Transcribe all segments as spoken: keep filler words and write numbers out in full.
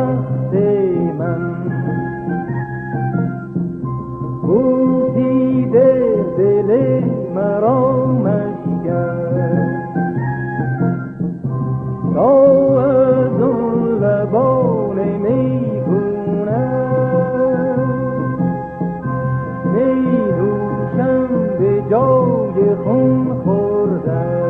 بخت من بوسیده دل مرا مشکن تا از اون لبان میگونه می نوشم به جای خون خوردن.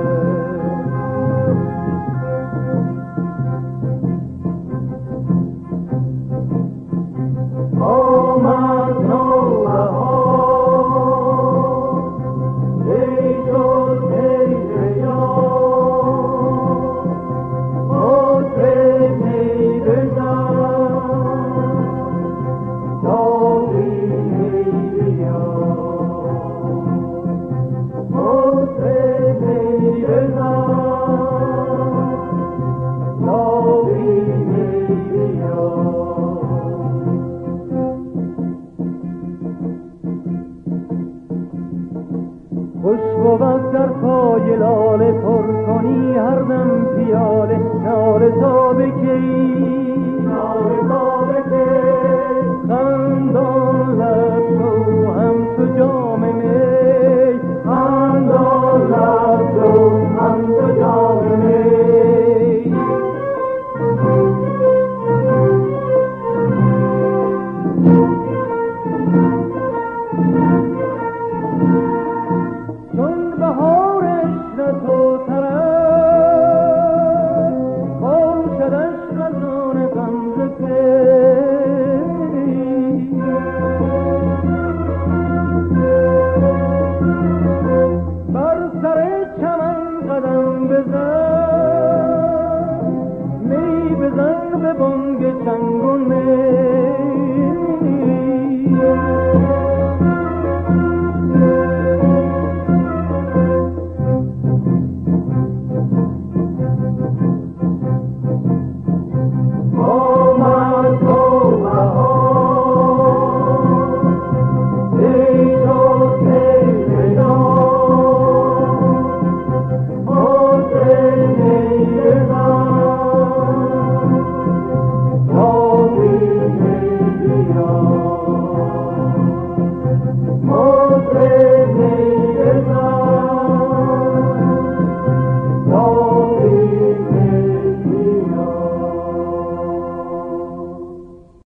آمد نوبهار ای شد هجر یار عطر می بزن ساقی می بیار عطر می بزن ساقی می بیار. خوش بود در پای لاله پر کنی هر دم پیاله ناله تا بکی ناله تا بکی خندان